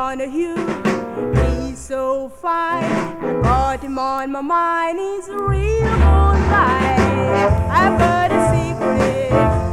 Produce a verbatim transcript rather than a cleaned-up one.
Donahue. He's so fine, I got him on my mind. He's a real good guy. I've got a secret